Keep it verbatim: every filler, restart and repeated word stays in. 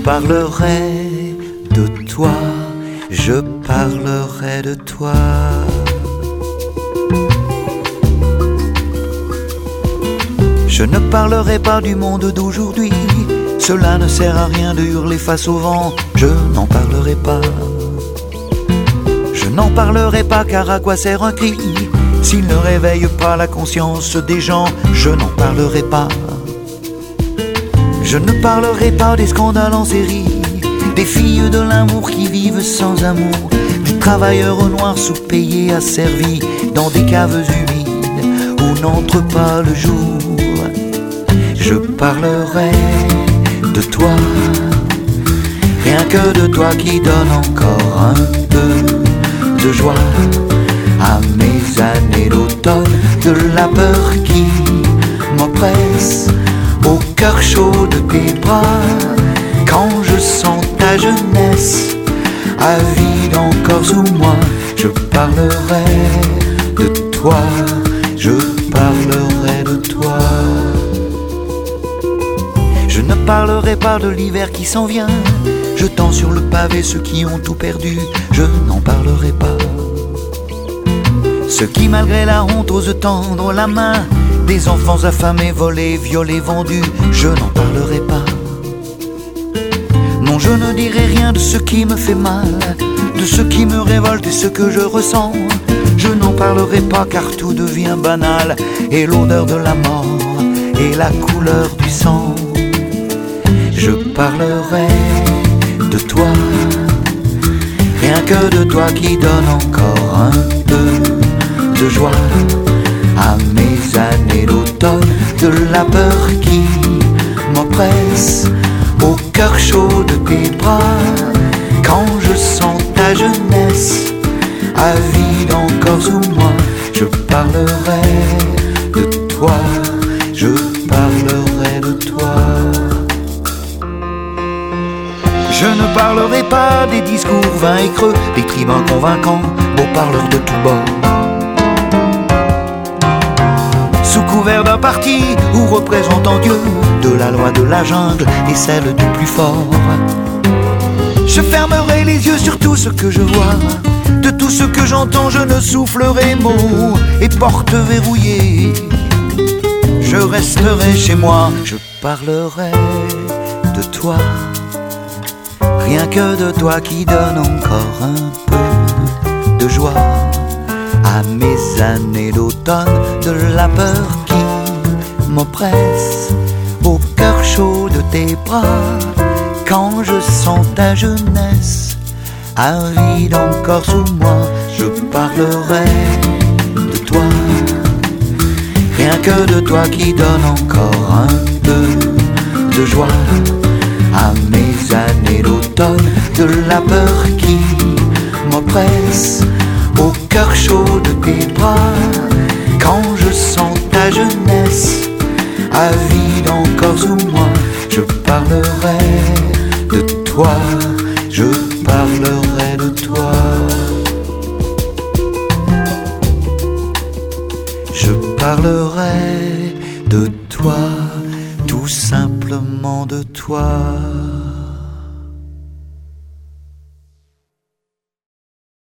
parlerai de toi, je parlerai de toi. Je ne parlerai pas du monde d'aujourd'hui, cela ne sert à rien de hurler face au vent, je n'en parlerai pas. Je n'en parlerai pas car à quoi sert un cri s'il ne réveille pas la conscience des gens, je n'en parlerai pas. Je ne parlerai pas des scandales en série, des filles de l'amour qui vivent sans amour, du travailleur noir sous-payé asservi dans des caves humides où n'entre pas le jour. Je parlerai de toi, rien que de toi qui donne encore un peu de joie à mes années d'automne, de la peur qui m'oppresse au cœur chaud de tes bras, quand je sens ta jeunesse avide encore sous moi. Je parlerai de toi, je parlerai de toi. Je ne parlerai pas de l'hiver qui s'en vient, jetant sur le pavé ceux qui ont tout perdu, je n'en parlerai pas. Ceux qui malgré la honte osent tendre la main, des enfants affamés, volés, violés, vendus, je n'en parlerai pas. Non, je ne dirai rien de ce qui me fait mal, de ce qui me révolte et ce que je ressens. Je n'en parlerai pas car tout devient banal, et l'odeur de la mort et la couleur du sang. Je parlerai de toi, rien que de toi qui donne encore un peu de joie à mes années d'automne, de la peur qui m'oppresse au cœur chaud de tes bras, quand je sens ta jeunesse avide encore sous moi. Je parlerai de toi, je parlerai de toi. Je ne parlerai pas des discours vains et creux, des tribuns convaincants, beaux parleurs de tous bords, sous couvert d'un parti ou représentant Dieu, de la loi de la jungle et celle du plus fort. Je fermerai les yeux sur tout ce que je vois, de tout ce que j'entends je ne soufflerai mot, et porte verrouillée, je resterai chez moi. Je parlerai de toi, rien que de toi qui donne encore un peu de joie à mes années d'automne, de la peur qui m'oppresse au cœur chaud de tes bras, quand je sens ta jeunesse avide encore sous moi. Je parlerai de toi, rien que de toi qui donne encore un peu de joie à mes années d'automne, de la peur qui m'oppresse au cœur chaud de tes bras, quand je sens ta jeunesse avide encore sous moi. Je parlerai de toi, je parlerai de toi. Je parlerai de toi, tout simplement de toi.